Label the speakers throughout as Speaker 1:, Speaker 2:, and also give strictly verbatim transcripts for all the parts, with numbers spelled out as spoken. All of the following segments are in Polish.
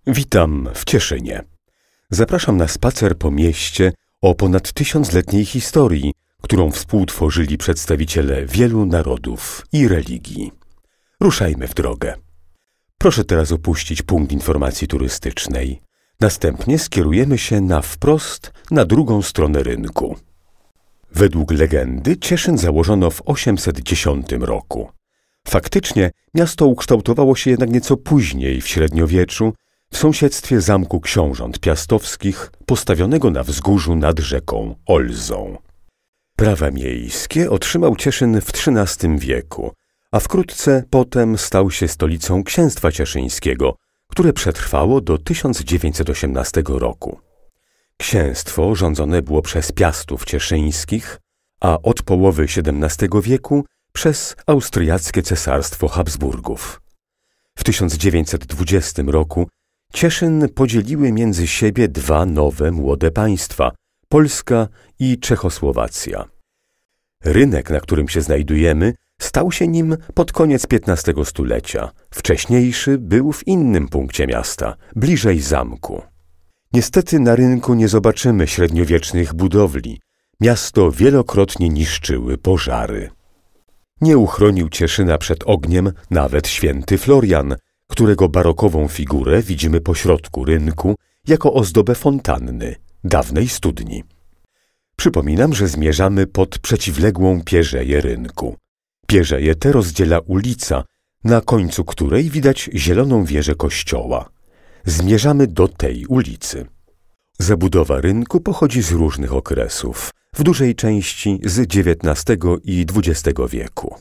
Speaker 1: Witam w Cieszynie. Zapraszam na spacer po mieście o ponad tysiącletniej historii, którą współtworzyli przedstawiciele wielu narodów i religii. Ruszajmy w drogę. Proszę teraz opuścić punkt informacji turystycznej. Następnie skierujemy się na wprost na drugą stronę rynku. Według legendy Cieszyn założono w osiemset dziesiątym roku. Faktycznie miasto ukształtowało się jednak nieco później, w średniowieczu, w sąsiedztwie zamku książąt piastowskich, postawionego na wzgórzu nad rzeką Olzą. Prawa miejskie otrzymał Cieszyn w trzynastym wieku, a wkrótce potem stał się stolicą księstwa cieszyńskiego, które przetrwało do tysiąc dziewięćset osiemnastego roku. Księstwo rządzone było przez Piastów cieszyńskich, a od połowy siedemnastego wieku przez austriackie cesarstwo Habsburgów. W tysiąc dziewięćset dwudziestym roku Cieszyn podzieliły między siebie dwa nowe młode państwa – Polska i Czechosłowacja. Rynek, na którym się znajdujemy, stał się nim pod koniec piętnastego stulecia. Wcześniejszy był w innym punkcie miasta, bliżej zamku. Niestety na rynku nie zobaczymy średniowiecznych budowli. Miasto wielokrotnie niszczyły pożary. Nie uchronił Cieszyna przed ogniem nawet święty Florian, którego barokową figurę widzimy pośrodku rynku jako ozdobę fontanny, dawnej studni. Przypominam, że zmierzamy pod przeciwległą pierzeję rynku. Pierzeję tę rozdziela ulica, na końcu której widać zieloną wieżę kościoła. Zmierzamy do tej ulicy. Zabudowa rynku pochodzi z różnych okresów, w dużej części z dziewiętnastego i dwudziestego wieku.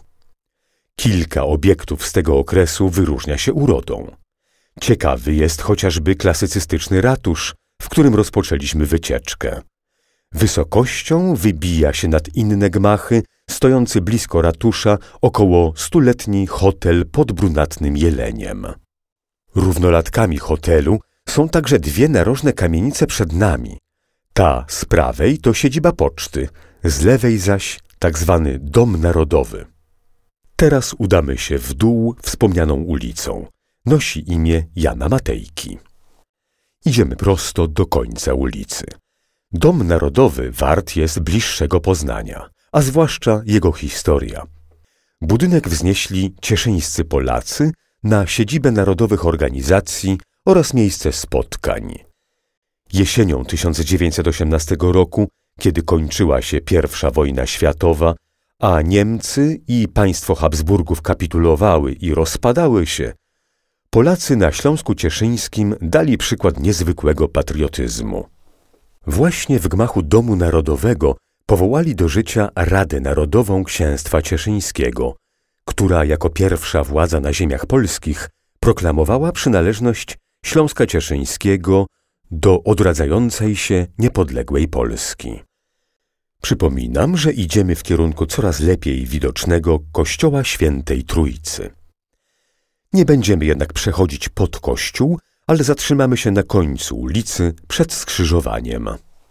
Speaker 1: Kilka obiektów z tego okresu wyróżnia się urodą. Ciekawy jest chociażby klasycystyczny ratusz, w którym rozpoczęliśmy wycieczkę. Wysokością wybija się nad inne gmachy stojący blisko ratusza około stuletni hotel pod brunatnym jeleniem. Równolatkami hotelu są także dwie narożne kamienice przed nami. Ta z prawej to siedziba poczty, z lewej zaś tak zwany Dom Narodowy. Teraz udamy się w dół wspomnianą ulicą. Nosi imię Jana Matejki. Idziemy prosto do końca ulicy. Dom Narodowy wart jest bliższego poznania, a zwłaszcza jego historia. Budynek wznieśli cieszyńscy Polacy na siedzibę narodowych organizacji oraz miejsce spotkań. Jesienią tysiąc dziewięćset osiemnastego roku, kiedy kończyła się pierwsza wojna światowa, a Niemcy i państwo Habsburgów kapitulowały i rozpadały się, Polacy na Śląsku Cieszyńskim dali przykład niezwykłego patriotyzmu. Właśnie w gmachu Domu Narodowego powołali do życia Radę Narodową Księstwa Cieszyńskiego, która jako pierwsza władza na ziemiach polskich proklamowała przynależność Śląska Cieszyńskiego do odradzającej się niepodległej Polski. Przypominam, że idziemy w kierunku coraz lepiej widocznego Kościoła Świętej Trójcy. Nie będziemy jednak przechodzić pod kościół, ale zatrzymamy się na końcu ulicy przed skrzyżowaniem.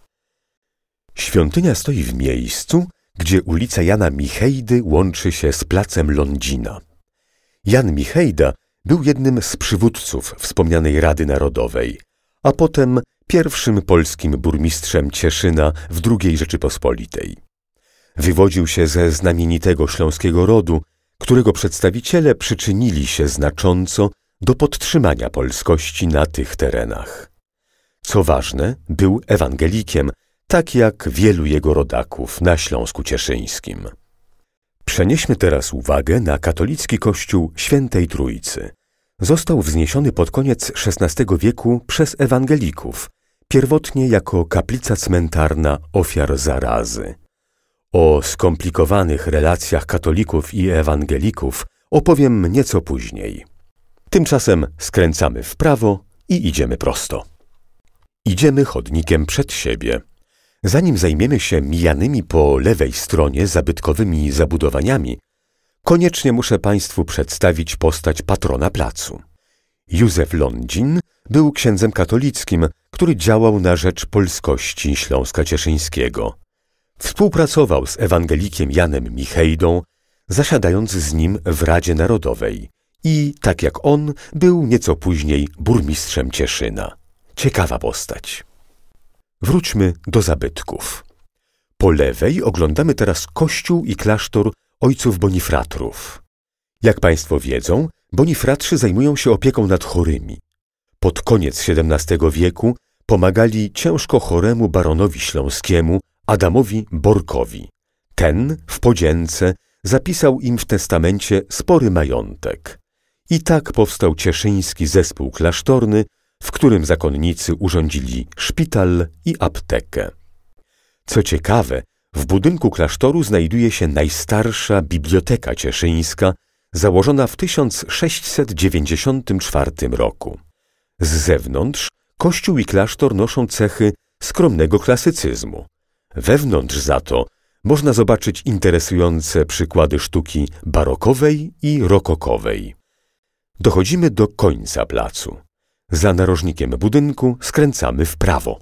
Speaker 1: Świątynia stoi w miejscu, gdzie ulica Jana Michejdy łączy się z placem Lądzina. Jan Michejda był jednym z przywódców wspomnianej Rady Narodowej, a potem pierwszym polskim burmistrzem Cieszyna w drugiej Rzeczypospolitej. Wywodził się ze znamienitego śląskiego rodu, którego przedstawiciele przyczynili się znacząco do podtrzymania polskości na tych terenach. Co ważne, był ewangelikiem, tak jak wielu jego rodaków na Śląsku Cieszyńskim. Przenieśmy teraz uwagę na katolicki kościół Świętej Trójcy. Został wzniesiony pod koniec szesnastego wieku przez ewangelików, pierwotnie jako kaplica cmentarna ofiar zarazy. O skomplikowanych relacjach katolików i ewangelików opowiem nieco później. Tymczasem skręcamy w prawo i idziemy prosto. Idziemy chodnikiem przed siebie. Zanim zajmiemy się mijanymi po lewej stronie zabytkowymi zabudowaniami, koniecznie muszę Państwu przedstawić postać patrona placu. Józef Lądzin był księdzem katolickim, który działał na rzecz polskości Śląska Cieszyńskiego. Współpracował z ewangelikiem Janem Michejdą, zasiadając z nim w Radzie Narodowej i, tak jak on, był nieco później burmistrzem Cieszyna. Ciekawa postać. Wróćmy do zabytków. Po lewej oglądamy teraz kościół i klasztor ojców Bonifratrów. Jak państwo wiedzą, Bonifratrzy zajmują się opieką nad chorymi. Pod koniec siedemnastego wieku pomagali ciężko choremu baronowi śląskiemu Adamowi Borkowi. Ten w podzięce zapisał im w testamencie spory majątek. I tak powstał cieszyński zespół klasztorny, w którym zakonnicy urządzili szpital i aptekę. Co ciekawe, w budynku klasztoru znajduje się najstarsza biblioteka cieszyńska, założona w tysiąc sześćset dziewięćdziesiątym czwartym roku. Z zewnątrz kościół i klasztor noszą cechy skromnego klasycyzmu. Wewnątrz za to można zobaczyć interesujące przykłady sztuki barokowej i rokokowej. Dochodzimy do końca placu. Za narożnikiem budynku skręcamy w prawo.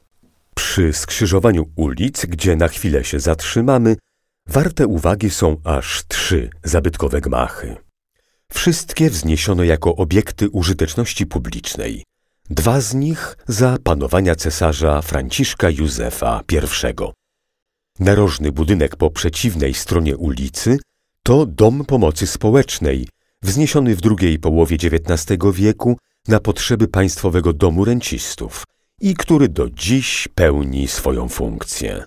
Speaker 1: Przy skrzyżowaniu ulic, gdzie na chwilę się zatrzymamy, warte uwagi są aż trzy zabytkowe gmachy. Wszystkie wzniesiono jako obiekty użyteczności publicznej. Dwa z nich za panowania cesarza Franciszka Józefa pierwszego. Narożny budynek po przeciwnej stronie ulicy to Dom Pomocy Społecznej, wzniesiony w drugiej połowie dziewiętnastego wieku na potrzeby Państwowego Domu Rencistów i który do dziś pełni swoją funkcję.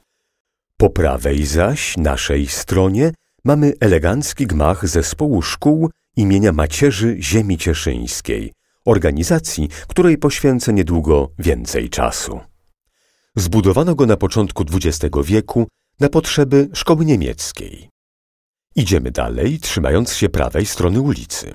Speaker 1: Po prawej zaś, naszej stronie, mamy elegancki gmach Zespołu Szkół imienia Macierzy Ziemi Cieszyńskiej, organizacji, której poświęcę niedługo więcej czasu. Zbudowano go na początku dwudziestego wieku na potrzeby szkoły niemieckiej. Idziemy dalej, trzymając się prawej strony ulicy.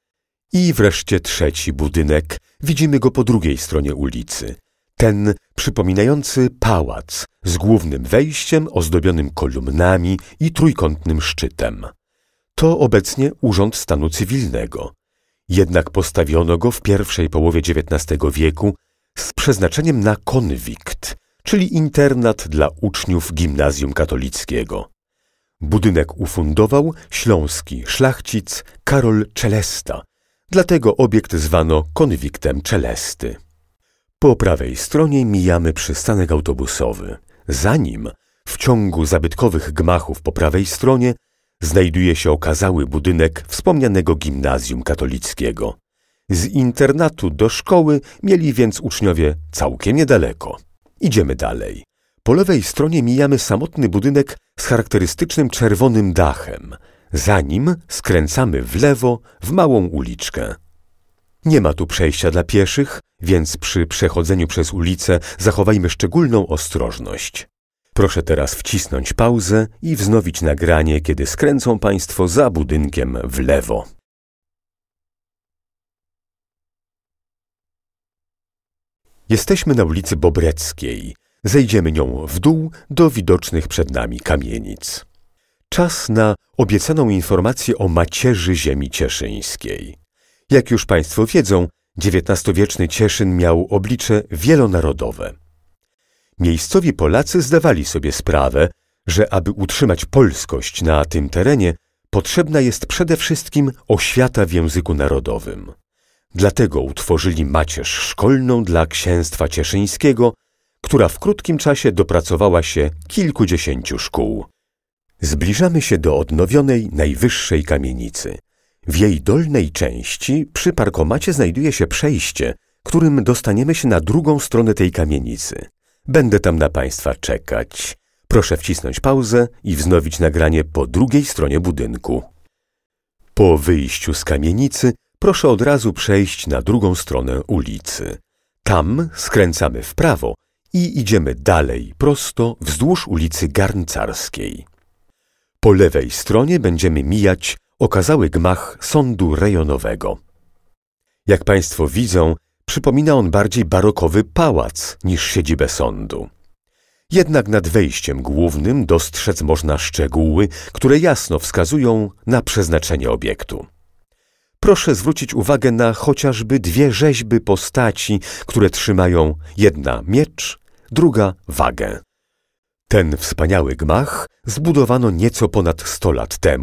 Speaker 1: I wreszcie trzeci budynek, widzimy go po drugiej stronie ulicy. Ten przypominający pałac z głównym wejściem ozdobionym kolumnami i trójkątnym szczytem. To obecnie Urząd Stanu Cywilnego. Jednak postawiono go w pierwszej połowie dziewiętnastego wieku z przeznaczeniem na konwikt, czyli internat dla uczniów gimnazjum katolickiego. Budynek ufundował śląski szlachcic Karol Czelesta, dlatego obiekt zwano konwiktem Czelesty. Po prawej stronie mijamy przystanek autobusowy. Za nim, w ciągu zabytkowych gmachów po prawej stronie, znajduje się okazały budynek wspomnianego gimnazjum katolickiego. Z internatu do szkoły mieli więc uczniowie całkiem niedaleko. Idziemy dalej. Po lewej stronie mijamy samotny budynek z charakterystycznym czerwonym dachem. Za nim skręcamy w lewo w małą uliczkę. Nie ma tu przejścia dla pieszych, więc przy przechodzeniu przez ulicę zachowajmy szczególną ostrożność. Proszę teraz wcisnąć pauzę i wznowić nagranie, kiedy skręcą Państwo za budynkiem w lewo. Jesteśmy na ulicy Bobreckiej. Zejdziemy nią w dół do widocznych przed nami kamienic. Czas na obiecaną informację o macierzy ziemi cieszyńskiej. Jak już Państwo wiedzą, dziewiętnastowieczny Cieszyn miał oblicze wielonarodowe. Miejscowi Polacy zdawali sobie sprawę, że aby utrzymać polskość na tym terenie, potrzebna jest przede wszystkim oświata w języku narodowym. Dlatego utworzyli macierz szkolną dla księstwa cieszyńskiego, która w krótkim czasie dopracowała się kilkudziesięciu szkół. Zbliżamy się do odnowionej najwyższej kamienicy. W jej dolnej części przy parkomacie znajduje się przejście, którym dostaniemy się na drugą stronę tej kamienicy. Będę tam na Państwa czekać. Proszę wcisnąć pauzę i wznowić nagranie po drugiej stronie budynku. Po wyjściu z kamienicy proszę od razu przejść na drugą stronę ulicy. Tam skręcamy w prawo i idziemy dalej, prosto wzdłuż ulicy Garncarskiej. Po lewej stronie będziemy mijać okazały gmach sądu rejonowego. Jak Państwo widzą, przypomina on bardziej barokowy pałac niż siedzibę sądu. Jednak nad wejściem głównym dostrzec można szczegóły, które jasno wskazują na przeznaczenie obiektu. Proszę zwrócić uwagę na chociażby dwie rzeźby postaci, które trzymają jedna miecz, druga wagę. Ten wspaniały gmach zbudowano nieco ponad sto lat temu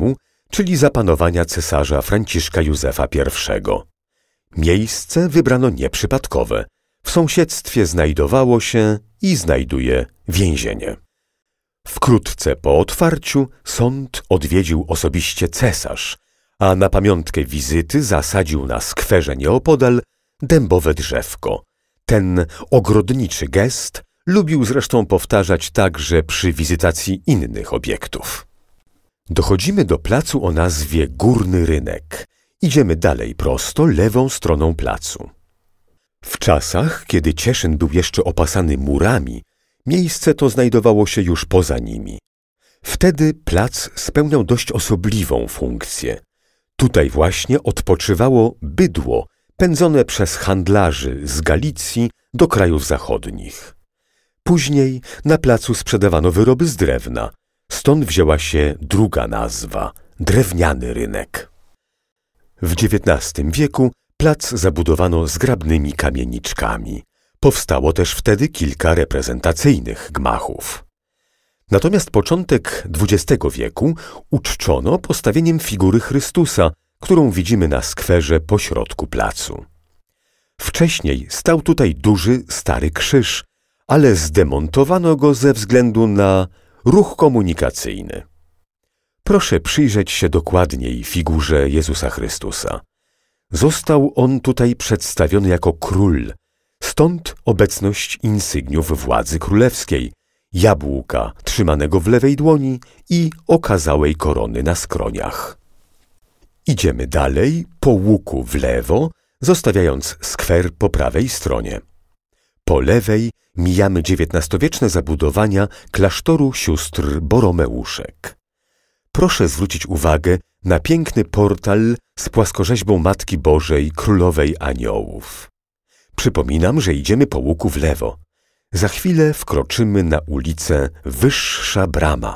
Speaker 1: czyli za panowania cesarza Franciszka Józefa pierwszego. Miejsce wybrano nieprzypadkowe. W sąsiedztwie znajdowało się i znajduje więzienie. Wkrótce po otwarciu sąd odwiedził osobiście cesarz, a na pamiątkę wizyty zasadził na skwerze nieopodal dębowe drzewko. Ten ogrodniczy gest lubił zresztą powtarzać także przy wizytacji innych obiektów. Dochodzimy do placu o nazwie Górny Rynek. Idziemy dalej prosto, lewą stroną placu. W czasach, kiedy Cieszyn był jeszcze opasany murami, miejsce to znajdowało się już poza nimi. Wtedy plac spełniał dość osobliwą funkcję. Tutaj właśnie odpoczywało bydło pędzone przez handlarzy z Galicji do krajów zachodnich. Później na placu sprzedawano wyroby z drewna, stąd wzięła się druga nazwa – Drewniany Rynek. W dziewiętnastym wieku plac zabudowano zgrabnymi kamieniczkami. Powstało też wtedy kilka reprezentacyjnych gmachów. Natomiast początek dwudziestego wieku uczczono postawieniem figury Chrystusa, którą widzimy na skwerze pośrodku placu. Wcześniej stał tutaj duży, stary krzyż, ale zdemontowano go ze względu na ruch komunikacyjny. Proszę przyjrzeć się dokładniej figurze Jezusa Chrystusa. Został on tutaj przedstawiony jako król, stąd obecność insygniów władzy królewskiej, jabłka trzymanego w lewej dłoni i okazałej korony na skroniach. Idziemy dalej po łuku w lewo, zostawiając skwer po prawej stronie. Po lewej mijamy dziewiętnastowieczne zabudowania klasztoru sióstr Boromeuszek. Proszę zwrócić uwagę na piękny portal z płaskorzeźbą Matki Bożej Królowej Aniołów. Przypominam, że idziemy po łuku w lewo. Za chwilę wkroczymy na ulicę Wyższa Brama.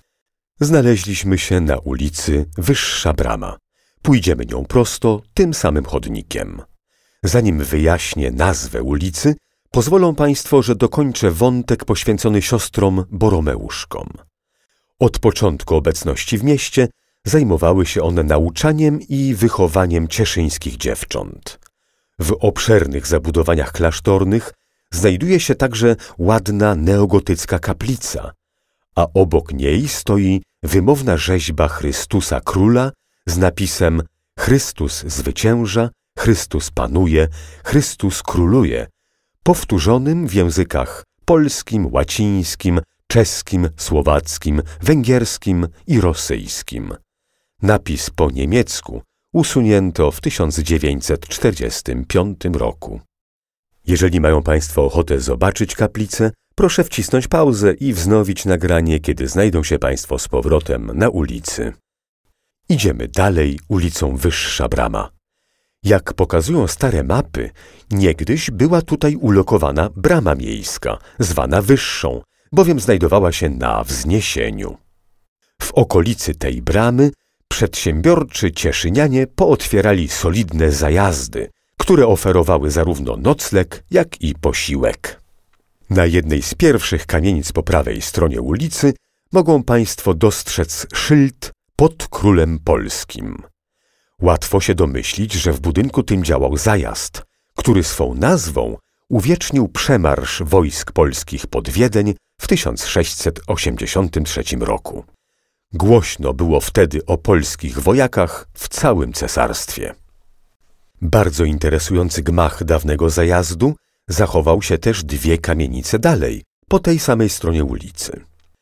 Speaker 1: Znaleźliśmy się na ulicy Wyższa Brama. Pójdziemy nią prosto, tym samym chodnikiem. Zanim wyjaśnię nazwę ulicy, pozwolą Państwo, że dokończę wątek poświęcony siostrom Boromeuszkom. Od początku obecności w mieście zajmowały się one nauczaniem i wychowaniem cieszyńskich dziewcząt. W obszernych zabudowaniach klasztornych znajduje się także ładna neogotycka kaplica, a obok niej stoi wymowna rzeźba Chrystusa Króla z napisem Chrystus zwycięża, Chrystus panuje, Chrystus króluje, powtórzonym w językach polskim, łacińskim, czeskim, słowackim, węgierskim i rosyjskim. Napis po niemiecku usunięto w tysiąc dziewięćset czterdziestym piątym roku. Jeżeli mają Państwo ochotę zobaczyć kaplicę, proszę wcisnąć pauzę i wznowić nagranie, kiedy znajdą się Państwo z powrotem na ulicy. Idziemy dalej ulicą Wyższa Brama. Jak pokazują stare mapy, niegdyś była tutaj ulokowana brama miejska, zwana Wyższą, bowiem znajdowała się na wzniesieniu. W okolicy tej bramy przedsiębiorczy cieszynianie pootwierali solidne zajazdy, które oferowały zarówno nocleg, jak i posiłek. Na jednej z pierwszych kamienic po prawej stronie ulicy mogą Państwo dostrzec szyld pod Królem Polskim. Łatwo się domyślić, że w budynku tym działał zajazd, który swą nazwą uwiecznił przemarsz wojsk polskich pod Wiedeń w tysiąc sześćset osiemdziesiątym trzecim roku. Głośno było wtedy o polskich wojakach w całym cesarstwie. Bardzo interesujący gmach dawnego zajazdu zachował się też dwie kamienice dalej, po tej samej stronie ulicy.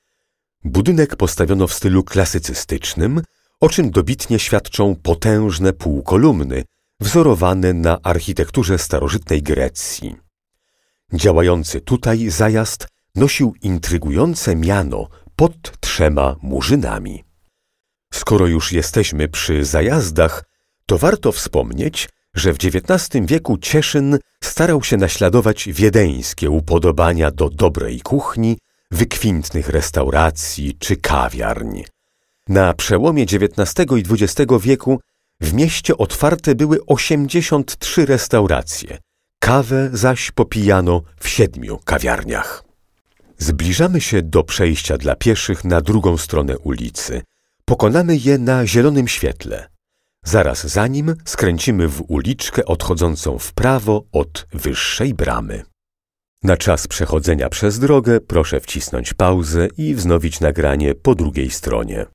Speaker 1: Budynek postawiono w stylu klasycystycznym, o czym dobitnie świadczą potężne półkolumny wzorowane na architekturze starożytnej Grecji. Działający tutaj zajazd nosił intrygujące miano pod trzema murzynami. Skoro już jesteśmy przy zajazdach, to warto wspomnieć, że w dziewiętnastym wieku Cieszyn starał się naśladować wiedeńskie upodobania do dobrej kuchni, wykwintnych restauracji czy kawiarń. Na przełomie dziewiętnastego i dwudziestego wieku w mieście otwarte były osiemdziesiąt trzy restauracje, kawę zaś popijano w siedmiu kawiarniach. Zbliżamy się do przejścia dla pieszych na drugą stronę ulicy. Pokonamy je na zielonym świetle. Zaraz za nim skręcimy w uliczkę odchodzącą w prawo od wyższej bramy. Na czas przechodzenia przez drogę proszę wcisnąć pauzę i wznowić nagranie po drugiej stronie.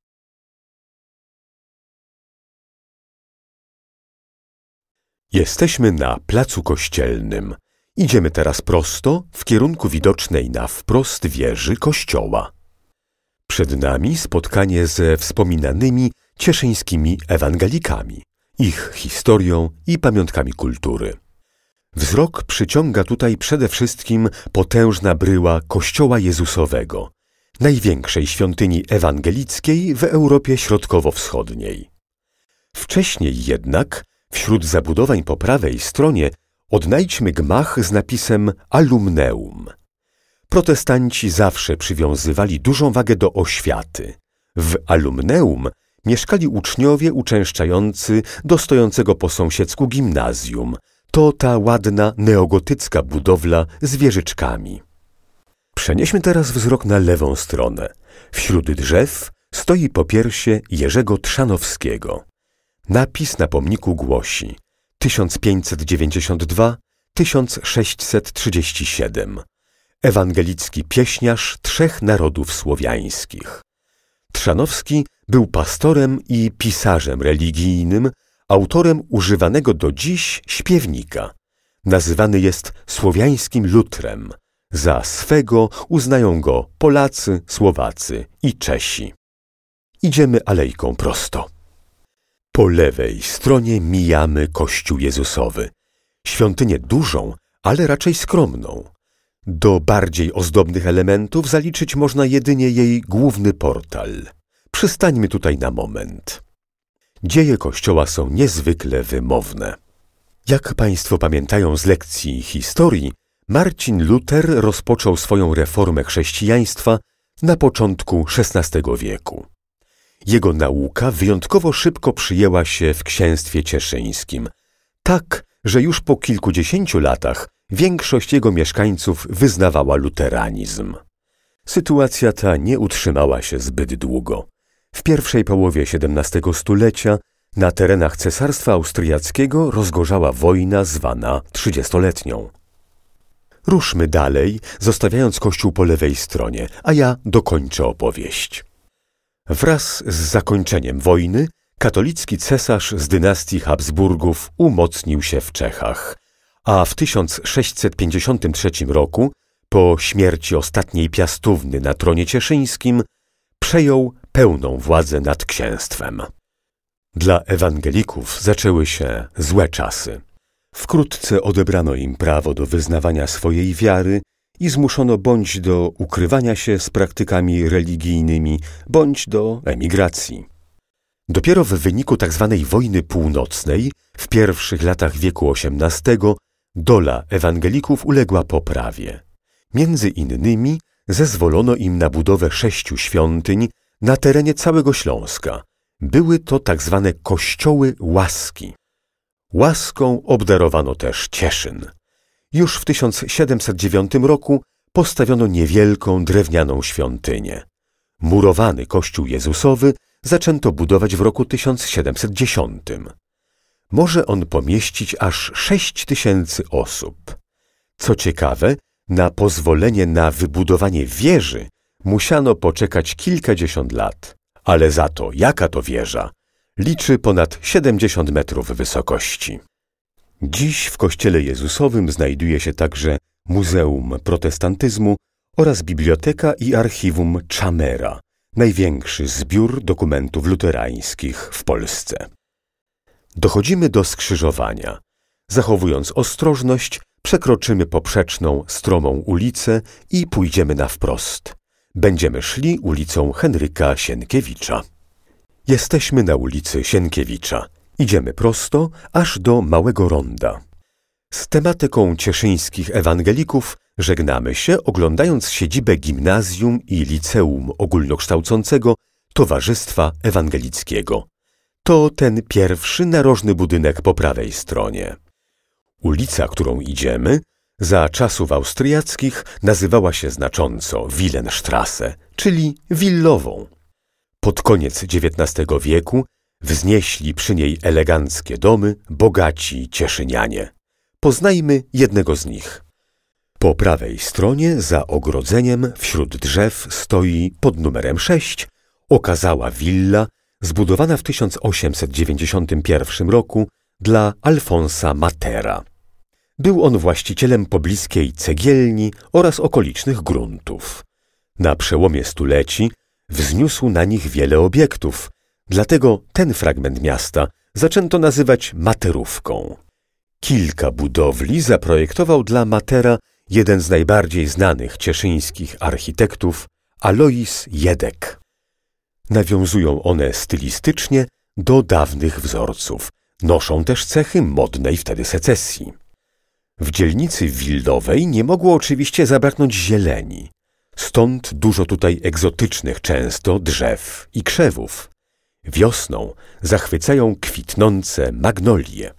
Speaker 1: Jesteśmy na placu Kościelnym. Idziemy teraz prosto w kierunku widocznej na wprost wieży kościoła. Przed nami spotkanie ze wspominanymi cieszyńskimi ewangelikami, ich historią i pamiątkami kultury. Wzrok przyciąga tutaj przede wszystkim potężna bryła Kościoła Jezusowego, największej świątyni ewangelickiej w Europie Środkowo-Wschodniej. Wcześniej jednak, wśród zabudowań po prawej stronie, odnajdźmy gmach z napisem Alumneum. Protestanci zawsze przywiązywali dużą wagę do oświaty. W Alumneum mieszkali uczniowie uczęszczający do stojącego po sąsiedzku gimnazjum. To ta ładna, neogotycka budowla z wieżyczkami. Przenieśmy teraz wzrok na lewą stronę. Wśród drzew stoi popiersie Jerzego Trzanowskiego. Napis na pomniku głosi tysiąc pięćset dziewięćdziesiąt dwa do tysiąc sześćset trzydzieści siedem. Ewangelicki pieśniarz trzech narodów słowiańskich. Trzanowski był pastorem i pisarzem religijnym, autorem używanego do dziś śpiewnika. Nazywany jest słowiańskim lutrem. Za swego uznają go Polacy, Słowacy i Czesi. Idziemy alejką prosto. Po lewej stronie mijamy Kościół Jezusowy. Świątynię dużą, ale raczej skromną. Do bardziej ozdobnych elementów zaliczyć można jedynie jej główny portal. Przystańmy tutaj na moment. Dzieje Kościoła są niezwykle wymowne. Jak Państwo pamiętają z lekcji historii, Marcin Luter rozpoczął swoją reformę chrześcijaństwa na początku szesnastego wieku. Jego nauka wyjątkowo szybko przyjęła się w księstwie cieszyńskim, tak, że już po kilkudziesięciu latach większość jego mieszkańców wyznawała luteranizm. Sytuacja ta nie utrzymała się zbyt długo. W pierwszej połowie siedemnastego stulecia na terenach Cesarstwa Austriackiego rozgorzała wojna zwana trzydziestoletnią. Ruszmy dalej, zostawiając kościół po lewej stronie, a ja dokończę opowieść. Wraz z zakończeniem wojny katolicki cesarz z dynastii Habsburgów umocnił się w Czechach, a w tysiąc sześćset pięćdziesiątym trzecim roku, po śmierci ostatniej piastówny na tronie cieszyńskim, przejął pełną władzę nad księstwem. Dla ewangelików zaczęły się złe czasy. Wkrótce odebrano im prawo do wyznawania swojej wiary i zmuszono bądź do ukrywania się z praktykami religijnymi, bądź do emigracji. Dopiero w wyniku tzw. wojny północnej, w pierwszych latach wieku osiemnastego, dola ewangelików uległa poprawie. Między innymi zezwolono im na budowę sześciu świątyń na terenie całego Śląska. Były to tzw. kościoły łaski. Łaską obdarowano też Cieszyn. Już w tysiąc siedemset dziewiątym roku postawiono niewielką drewnianą świątynię. Murowany kościół Jezusowy zaczęto budować w roku tysiąc siedemset dziesiątym. Może on pomieścić aż sześć tysięcy osób. Co ciekawe, na pozwolenie na wybudowanie wieży musiano poczekać kilkadziesiąt lat. Ale za to, jaka to wieża, liczy ponad siedemdziesiąt metrów wysokości. Dziś w Kościele Jezusowym znajduje się także Muzeum Protestantyzmu oraz Biblioteka i Archiwum Czamera, największy zbiór dokumentów luterańskich w Polsce. Dochodzimy do skrzyżowania. Zachowując ostrożność, przekroczymy poprzeczną, stromą ulicę i pójdziemy na wprost. Będziemy szli ulicą Henryka Sienkiewicza. Jesteśmy na ulicy Sienkiewicza. Idziemy prosto, aż do Małego Ronda. Z tematyką cieszyńskich ewangelików żegnamy się, oglądając siedzibę gimnazjum i liceum ogólnokształcącego Towarzystwa Ewangelickiego. To ten pierwszy narożny budynek po prawej stronie. Ulica, którą idziemy, za czasów austriackich nazywała się znacząco Wilhelmstrasse, czyli Willową. Pod koniec dziewiętnastego wieku wznieśli przy niej eleganckie domy bogaci cieszynianie. Poznajmy jednego z nich. Po prawej stronie, za ogrodzeniem, wśród drzew stoi pod numerem sześć okazała willa zbudowana w tysiąc osiemset dziewięćdziesiątym pierwszym roku dla Alfonsa Matera. Był on właścicielem pobliskiej cegielni oraz okolicznych gruntów. Na przełomie stuleci wzniósł na nich wiele obiektów, dlatego ten fragment miasta zaczęto nazywać Materówką. Kilka budowli zaprojektował dla Matera jeden z najbardziej znanych cieszyńskich architektów, Alois Jedek. Nawiązują one stylistycznie do dawnych wzorców. Noszą też cechy modnej wtedy secesji. W dzielnicy wildowej nie mogło oczywiście zabraknąć zieleni. Stąd dużo tutaj egzotycznych często drzew i krzewów. Wiosną zachwycają kwitnące magnolie.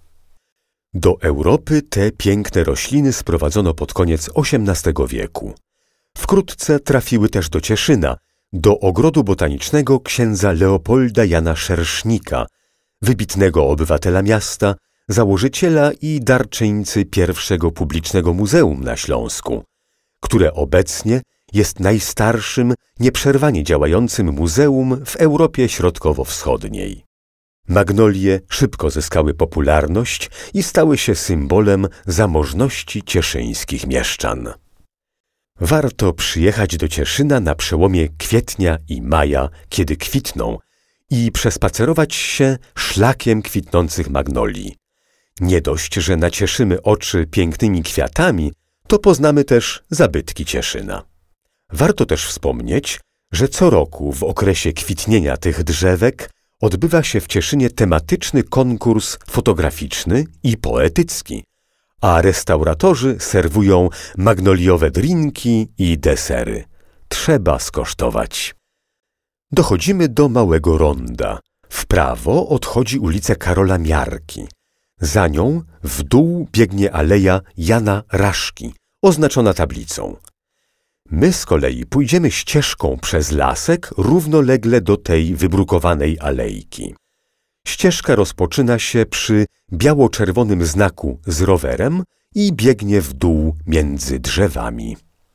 Speaker 1: Do Europy te piękne rośliny sprowadzono pod koniec osiemnastego wieku. Wkrótce trafiły też do Cieszyna, do ogrodu botanicznego księdza Leopolda Jana Szersznika, wybitnego obywatela miasta, założyciela i darczyńcy pierwszego publicznego muzeum na Śląsku, które obecnie jest najstarszym, nieprzerwanie działającym muzeum w Europie Środkowo-Wschodniej. Magnolie szybko zyskały popularność i stały się symbolem zamożności cieszyńskich mieszczan. Warto przyjechać do Cieszyna na przełomie kwietnia i maja, kiedy kwitną, i przespacerować się szlakiem kwitnących magnolii. Nie dość, że nacieszymy oczy pięknymi kwiatami, to poznamy też zabytki Cieszyna. Warto też wspomnieć, że co roku w okresie kwitnienia tych drzewek odbywa się w Cieszynie tematyczny konkurs fotograficzny i poetycki, a restauratorzy serwują magnoliowe drinki i desery. Trzeba skosztować. Dochodzimy do Małego Ronda. W prawo odchodzi ulica Karola Miarki. Za nią w dół biegnie aleja Jana Raszki, oznaczona tablicą. My z kolei pójdziemy ścieżką przez lasek równolegle do tej wybrukowanej alejki. Ścieżka rozpoczyna się przy biało-czerwonym znaku z rowerem i biegnie w dół między drzewami.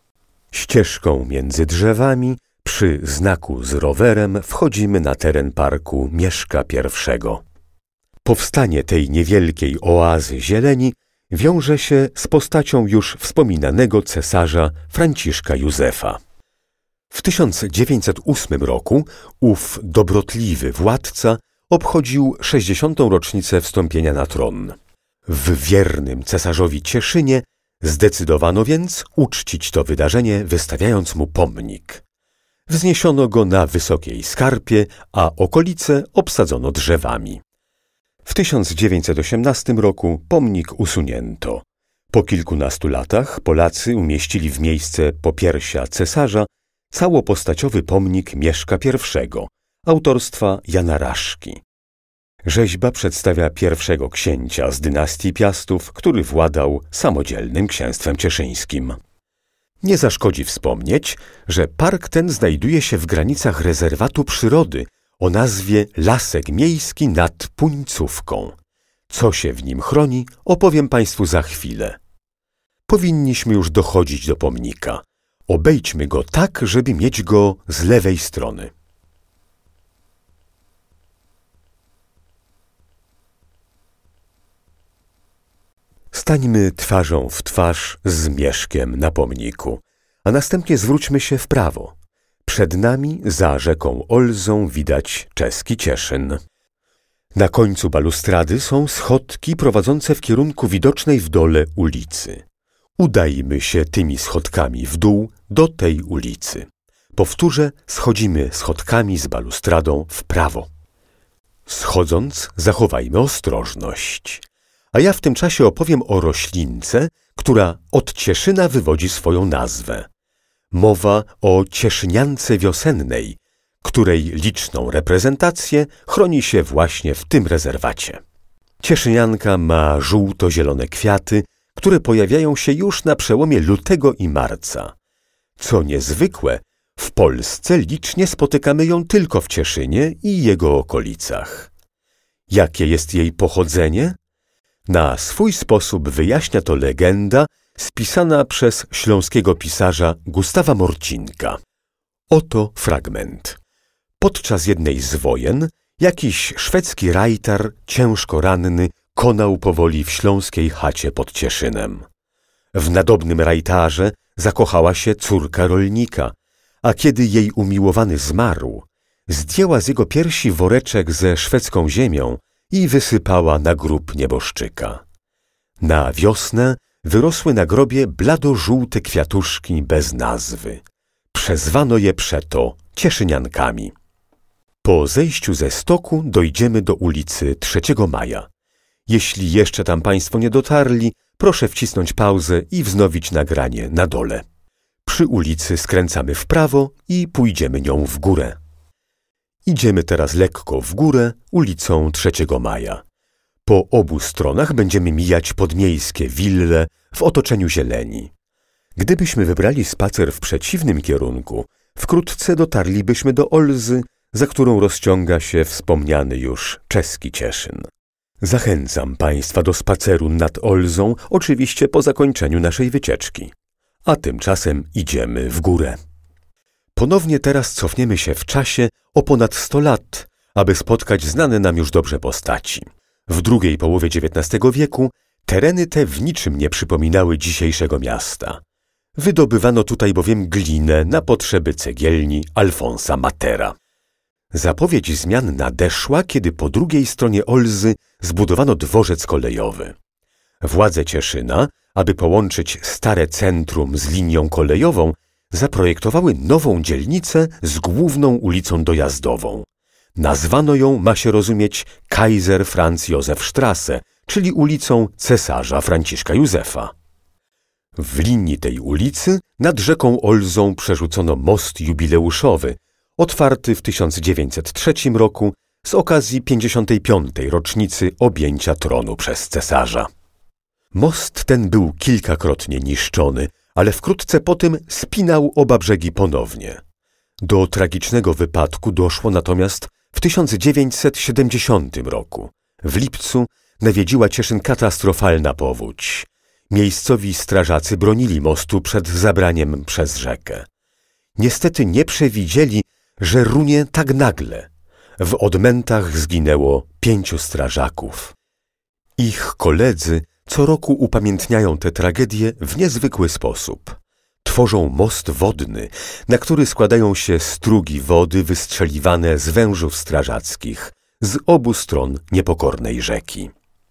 Speaker 1: Ścieżką między drzewami przy znaku z rowerem wchodzimy na teren parku Mieszka pierwszego. Powstanie tej niewielkiej oazy zieleni wiąże się z postacią już wspominanego cesarza Franciszka Józefa. W tysiąc dziewięćset ósmym roku ów dobrotliwy władca obchodził sześćdziesiątą rocznicę wstąpienia na tron. W wiernym cesarzowi Cieszynie zdecydowano więc uczcić to wydarzenie, wystawiając mu pomnik. Wzniesiono go na wysokiej skarpie, a okolice obsadzono drzewami. W tysiąc dziewięćset osiemnastym roku pomnik usunięto. Po kilkunastu latach Polacy umieścili w miejsce popiersia cesarza całopostaciowy pomnik Mieszka pierwszego, autorstwa Jana Raszki. Rzeźba przedstawia pierwszego księcia z dynastii Piastów, który władał samodzielnym księstwem cieszyńskim. Nie zaszkodzi wspomnieć, że park ten znajduje się w granicach rezerwatu przyrody o nazwie Lasek Miejski nad Puńcówką. Co się w nim chroni, opowiem Państwu za chwilę. Powinniśmy już dochodzić do pomnika. Obejdźmy go tak, żeby mieć go z lewej strony. Stańmy twarzą w twarz z Mieszkiem na pomniku, a następnie zwróćmy się w prawo. Przed nami, za rzeką Olzą, widać czeski Cieszyn. Na końcu balustrady są schodki prowadzące w kierunku widocznej w dole ulicy. Udajmy się tymi schodkami w dół do tej ulicy. Powtórzę, schodzimy schodkami z balustradą w prawo. Schodząc, zachowajmy ostrożność. A ja w tym czasie opowiem o roślince, która od Cieszyna wywodzi swoją nazwę. Mowa o cieszyniance wiosennej, której liczną reprezentację chroni się właśnie w tym rezerwacie. Cieszynianka ma żółto-zielone kwiaty, które pojawiają się już na przełomie lutego i marca. Co niezwykłe, W Polsce licznie spotykamy ją tylko w Cieszynie i jego okolicach. Jakie jest jej pochodzenie? Na swój sposób wyjaśnia to legenda spisana przez śląskiego pisarza Gustawa Morcinka. Oto fragment. Podczas jednej z wojen jakiś szwedzki rajtar, ciężko ranny, konał powoli w śląskiej chacie pod Cieszynem. W nadobnym rajtarze zakochała się córka rolnika, a kiedy jej umiłowany zmarł, zdjęła z jego piersi woreczek ze szwedzką ziemią i wysypała na grób nieboszczyka. Na wiosnę wyrosły na grobie blado-żółte kwiatuszki bez nazwy. Przezwano je przeto Cieszyniankami. Po zejściu ze stoku dojdziemy do ulicy trzeciego Maja. Jeśli jeszcze tam Państwo nie dotarli, proszę wcisnąć pauzę i wznowić nagranie na dole. Przy ulicy skręcamy w prawo i pójdziemy nią w górę. Idziemy teraz lekko w górę ulicą trzeciego Maja. Po obu stronach będziemy mijać podmiejskie wille w otoczeniu zieleni. Gdybyśmy wybrali spacer w przeciwnym kierunku, wkrótce dotarlibyśmy do Olzy, za którą rozciąga się wspomniany już czeski Cieszyn. Zachęcam Państwa do spaceru nad Olzą, oczywiście po zakończeniu naszej wycieczki. A tymczasem idziemy w górę. Ponownie teraz cofniemy się w czasie o ponad sto lat, aby spotkać znane nam już dobrze postaci. W drugiej połowie dziewiętnastego wieku tereny te w niczym nie przypominały dzisiejszego miasta. Wydobywano tutaj bowiem glinę na potrzeby cegielni Alfonsa Matera. Zapowiedź zmian nadeszła, kiedy po drugiej stronie Olzy zbudowano dworzec kolejowy. Władze Cieszyna, aby połączyć stare centrum z linią kolejową, zaprojektowały nową dzielnicę z główną ulicą dojazdową. Nazwano ją, ma się rozumieć, Kaiser Franz Josef Strasse, czyli ulicą cesarza Franciszka Józefa. W linii tej ulicy nad rzeką Olzą przerzucono most jubileuszowy, otwarty w tysiąc dziewięćset trzecim roku z okazji pięćdziesiątej piątej rocznicy objęcia tronu przez cesarza. Most ten był kilkakrotnie niszczony, ale wkrótce po tym spinał oba brzegi ponownie. Do tragicznego wypadku doszło natomiast w tysiąc dziewięćset siedemdziesiątym roku. W lipcu nawiedziła Cieszyn katastrofalna powódź. Miejscowi strażacy bronili mostu przed zabraniem przez rzekę. Niestety nie przewidzieli, że runie tak nagle. W odmętach zginęło pięciu strażaków. Ich koledzy co roku upamiętniają tę tragedię w niezwykły sposób. Tworzą most wodny, na który składają się strugi wody wystrzeliwane z wężów strażackich z obu stron niepokornej rzeki.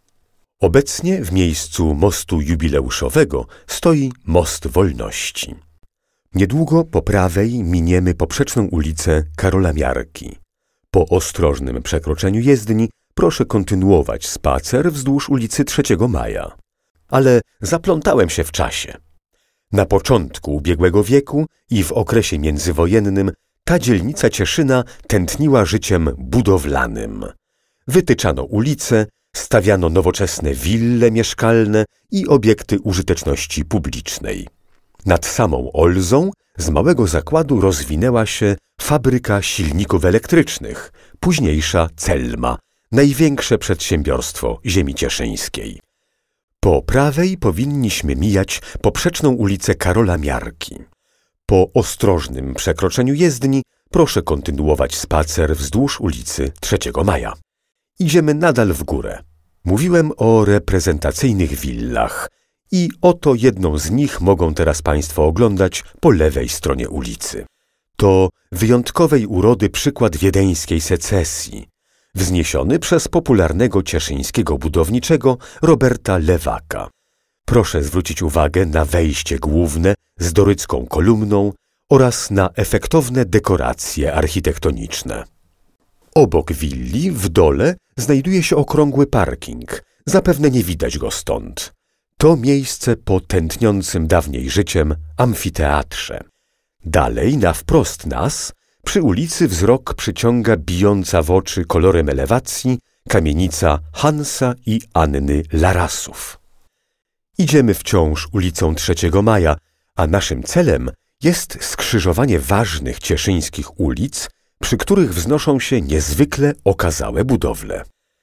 Speaker 1: Obecnie w miejscu mostu jubileuszowego stoi Most Wolności. Niedługo po prawej miniemy poprzeczną ulicę Karola Miarki. Po ostrożnym przekroczeniu jezdni proszę kontynuować spacer wzdłuż ulicy trzeciego Maja. Ale zaplątałem się w czasie. Na początku ubiegłego wieku i w okresie międzywojennym ta dzielnica Cieszyna tętniła życiem budowlanym. Wytyczano ulice, stawiano nowoczesne wille mieszkalne i obiekty użyteczności publicznej. Nad samą Olzą z małego zakładu rozwinęła się fabryka silników elektrycznych, późniejsza Celma, największe przedsiębiorstwo ziemi cieszyńskiej. Po prawej powinniśmy mijać poprzeczną ulicę Karola Miarki. Po ostrożnym przekroczeniu jezdni proszę kontynuować spacer wzdłuż ulicy trzeciego Maja. Idziemy nadal w górę. Mówiłem o reprezentacyjnych willach i oto jedną z nich mogą teraz Państwo oglądać po lewej stronie ulicy. To wyjątkowej urody przykład wiedeńskiej secesji, wzniesiony przez popularnego cieszyńskiego budowniczego Roberta Lewaka. Proszę zwrócić uwagę na wejście główne z dorycką kolumną oraz na efektowne dekoracje architektoniczne. Obok willi w dole znajduje się okrągły parking. Zapewne nie widać go stąd. To miejsce po tętniącym dawniej życiem amfiteatrze. Dalej, na wprost nas, przy ulicy wzrok przyciąga bijąca w oczy kolorem elewacji kamienica Hansa i Anny Larasów. Idziemy wciąż ulicą trzeciego Maja, a naszym celem Jest skrzyżowanie ważnych cieszyńskich ulic, przy których wznoszą się niezwykle okazałe budowle.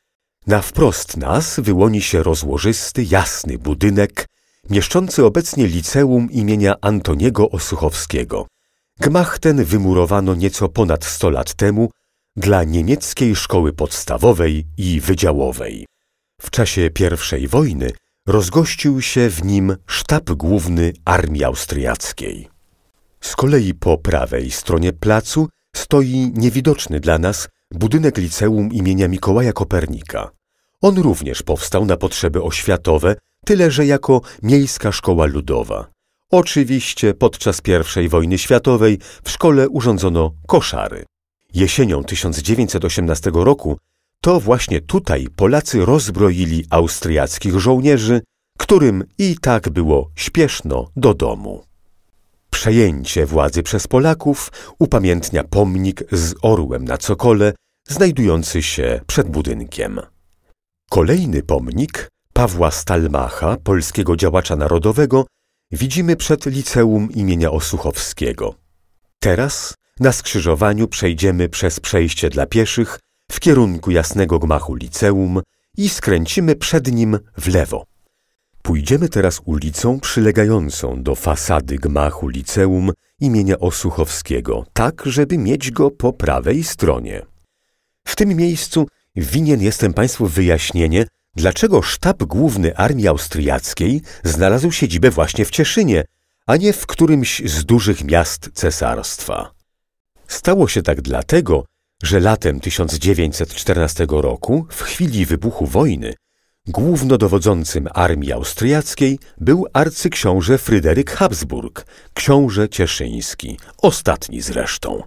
Speaker 1: Na wprost nas wyłoni się rozłożysty, jasny budynek, mieszczący obecnie liceum imienia Antoniego Osuchowskiego. Gmach ten wymurowano nieco ponad sto lat temu dla niemieckiej szkoły podstawowej i wydziałowej. W czasie pierwszej wojny rozgościł się w nim sztab główny Armii Austriackiej. Z kolei po prawej stronie placu stoi niewidoczny dla nas budynek liceum imienia Mikołaja Kopernika. On również powstał na potrzeby oświatowe, tyle że jako miejska szkoła ludowa. Oczywiście podczas pierwszej wojny światowej w szkole urządzono koszary. Jesienią tysiąc dziewięćset osiemnastego roku to właśnie tutaj Polacy rozbroili austriackich żołnierzy, którym i tak było śpieszno do domu. Przejęcie władzy przez Polaków upamiętnia pomnik z orłem na cokole, znajdujący się przed budynkiem. Kolejny pomnik Pawła Stalmacha, polskiego działacza narodowego, widzimy przed liceum imienia Osuchowskiego. Teraz na skrzyżowaniu przejdziemy przez przejście dla pieszych w kierunku jasnego gmachu liceum i skręcimy przed nim w lewo. Pójdziemy teraz ulicą przylegającą do fasady gmachu liceum imienia Osuchowskiego, tak żeby mieć go po prawej stronie. W tym miejscu winien jestem Państwu wyjaśnienie, dlaczego sztab główny Armii Austriackiej znalazł siedzibę właśnie w Cieszynie, a nie w którymś z dużych miast cesarstwa. Stało się tak dlatego, że latem tysiąc dziewięćset czternastego roku, w chwili wybuchu wojny, głównodowodzącym Armii Austriackiej był arcyksiąże Fryderyk Habsburg, książę cieszyński, ostatni zresztą.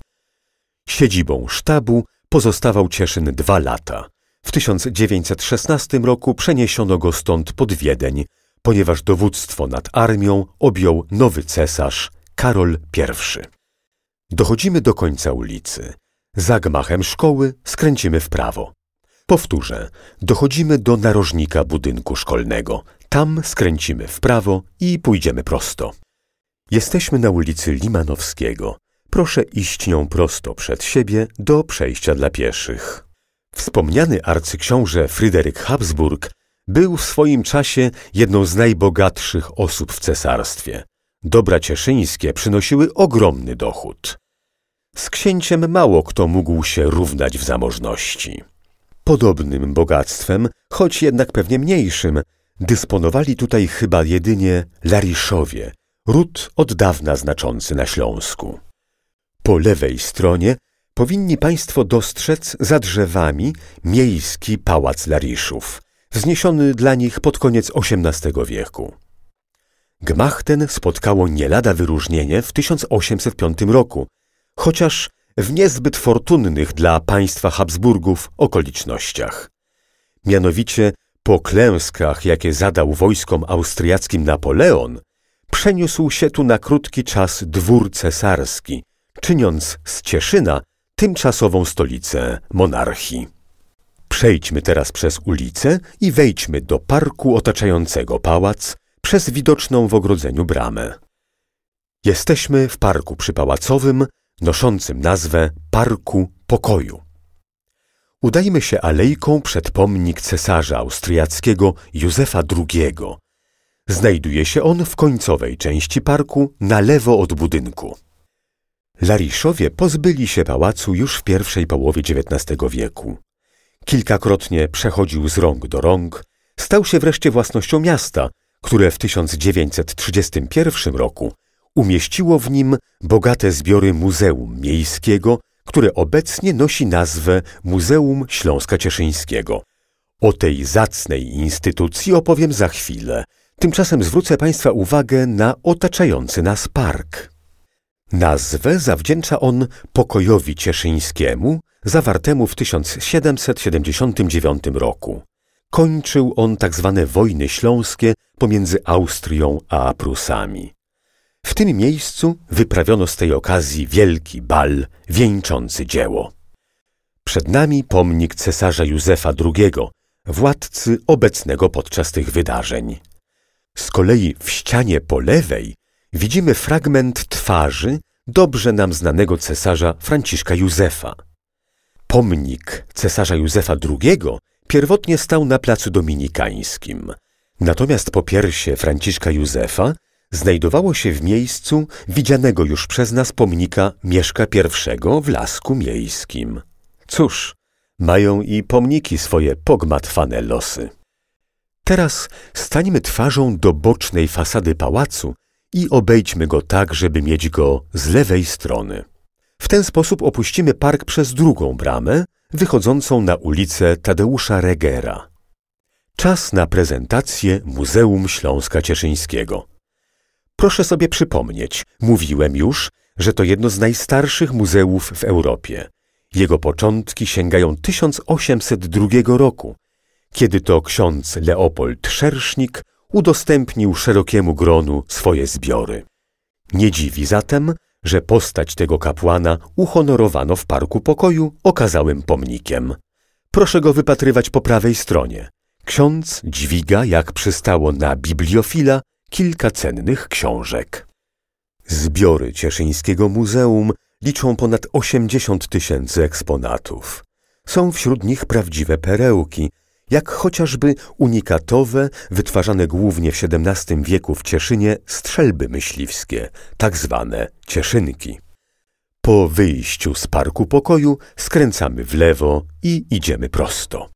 Speaker 1: Siedzibą sztabu pozostawał Cieszyn dwa lata. W tysiąc dziewięćset szesnastym roku przeniesiono go stąd pod Wiedeń, ponieważ dowództwo nad armią objął nowy cesarz Karol Pierwszy. Dochodzimy do końca ulicy. Za gmachem szkoły skręcimy w prawo. Powtórzę, dochodzimy do narożnika budynku szkolnego. Tam skręcimy w prawo i pójdziemy prosto. Jesteśmy na ulicy Limanowskiego. Proszę iść nią prosto przed siebie do przejścia dla pieszych. Wspomniany arcyksiąże Fryderyk Habsburg był w swoim czasie jedną z najbogatszych osób w cesarstwie. Dobra cieszyńskie przynosiły ogromny dochód. Z księciem mało kto mógł się równać w zamożności. Podobnym bogactwem, choć jednak pewnie mniejszym, dysponowali tutaj chyba jedynie Lariszowie, ród od dawna znaczący na Śląsku. Po lewej stronie powinni Państwo dostrzec za drzewami miejski pałac Lariszów, wzniesiony dla nich pod koniec osiemnastego wieku. Gmach ten spotkało nie lada wyróżnienie w tysiąc osiemset piątym roku, chociaż w niezbyt fortunnych dla państwa Habsburgów okolicznościach. Mianowicie po klęskach, jakie zadał wojskom austriackim Napoleon, przeniósł się tu na krótki czas dwór cesarski, czyniąc z Cieszyna tymczasową stolicę monarchii. Przejdźmy teraz przez ulicę i wejdźmy do parku otaczającego pałac przez widoczną w ogrodzeniu bramę. Jesteśmy w parku przypałacowym, noszącym nazwę Parku Pokoju. Udajmy się alejką przed pomnik cesarza austriackiego Józefa drugiego. Znajduje się on w końcowej części parku na lewo od budynku. Lariszowie pozbyli się pałacu już w pierwszej połowie dziewiętnastego wieku. Kilkakrotnie przechodził z rąk do rąk, stał się wreszcie własnością miasta, które w tysiąc dziewięćset trzydziestym pierwszym roku umieściło w nim bogate zbiory Muzeum Miejskiego, które obecnie nosi nazwę Muzeum Śląska Cieszyńskiego. O tej zacnej instytucji opowiem za chwilę. Tymczasem zwrócę Państwa uwagę na otaczający nas park. Nazwę zawdzięcza on pokojowi cieszyńskiemu, zawartemu w tysiąc siedemset siedemdziesiątym dziewiątym roku. Kończył on tak zwane wojny śląskie pomiędzy Austrią a Prusami. W tym miejscu wyprawiono z tej okazji wielki bal wieńczący dzieło. Przed nami pomnik cesarza Józefa drugiego, władcy obecnego podczas tych wydarzeń. Z kolei w ścianie po lewej widzimy fragment twarzy dobrze nam znanego cesarza Franciszka Józefa. Pomnik cesarza Józefa drugiego pierwotnie stał na placu Dominikańskim, natomiast popiersie Franciszka Józefa znajdowało się w miejscu widzianego już przez nas pomnika Mieszka pierwszego w Lasku Miejskim. Cóż, mają i pomniki swoje pogmatwane losy. Teraz stańmy twarzą do bocznej fasady pałacu i obejdźmy go tak, żeby mieć go z lewej strony. W ten sposób opuścimy park przez drugą bramę, wychodzącą na ulicę Tadeusza Regera. Czas na prezentację Muzeum Śląska Cieszyńskiego. Proszę sobie przypomnieć, mówiłem już, że to jedno z najstarszych muzeów w Europie. Jego początki sięgają tysiąc osiemset drugiego roku, kiedy to ksiądz Leopold Szersznik udostępnił szerokiemu gronu swoje zbiory. Nie dziwi zatem, że postać tego kapłana uhonorowano w Parku Pokoju okazałym pomnikiem. Proszę go wypatrywać po prawej stronie. Ksiądz dźwiga, jak przystało na bibliofila, kilka cennych książek. Zbiory Cieszyńskiego Muzeum liczą ponad osiemdziesiąt tysięcy eksponatów. Są wśród nich prawdziwe perełki, jak chociażby unikatowe, wytwarzane głównie w siedemnastym wieku w Cieszynie strzelby myśliwskie, tak zwane cieszynki. Po wyjściu z Parku Pokoju skręcamy w lewo i idziemy prosto.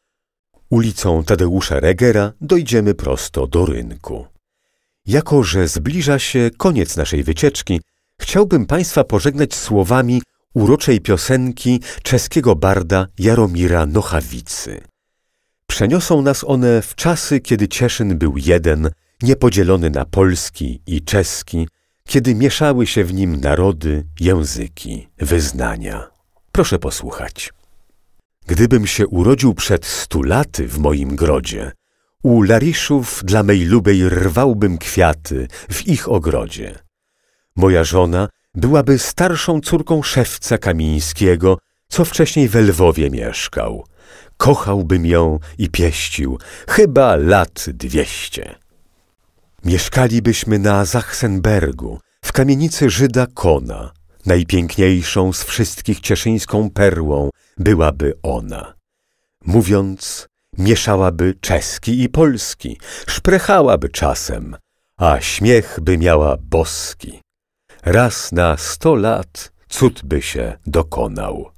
Speaker 1: Ulicą Tadeusza Regera dojdziemy prosto do rynku. Jako że zbliża się koniec naszej wycieczki, chciałbym Państwa pożegnać słowami uroczej piosenki czeskiego barda Jaromira Nochawicy. Przeniosą nas one w czasy, kiedy Cieszyn był jeden, niepodzielony na polski i czeski, kiedy mieszały się w nim narody, języki, wyznania. Proszę posłuchać. Gdybym się urodził przed stu laty w moim grodzie, u Lariszów dla mej lubej rwałbym kwiaty w ich ogrodzie. Moja żona byłaby starszą córką szewca Kamińskiego, co wcześniej we Lwowie mieszkał. Kochałbym ją i pieścił, chyba lat dwieście. Mieszkalibyśmy na Zachsenbergu, w kamienicy Żyda Kona. Najpiękniejszą z wszystkich cieszyńską perłą byłaby ona. Mówiąc, mieszałaby czeski i polski, szprechałaby czasem, a śmiech by miała boski. Raz na sto lat cud by się dokonał.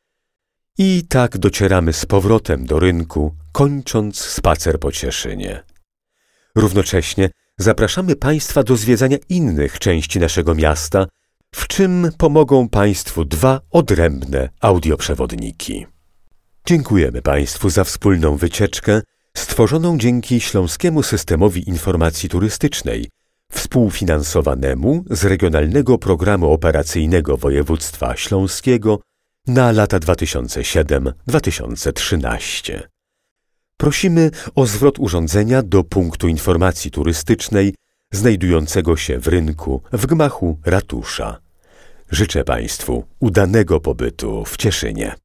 Speaker 1: I tak docieramy z powrotem do rynku, kończąc spacer po Cieszynie. Równocześnie zapraszamy Państwa do zwiedzania innych części naszego miasta, w czym pomogą Państwu dwa odrębne audioprzewodniki. Dziękujemy Państwu za wspólną wycieczkę stworzoną dzięki Śląskiemu Systemowi Informacji Turystycznej, współfinansowanemu z Regionalnego Programu Operacyjnego Województwa Śląskiego na lata dwa tysiące siódmy do dwa tysiące trzynastego. Prosimy o zwrot urządzenia do punktu informacji turystycznej znajdującego się w rynku w gmachu ratusza. Życzę Państwu udanego pobytu w Cieszynie.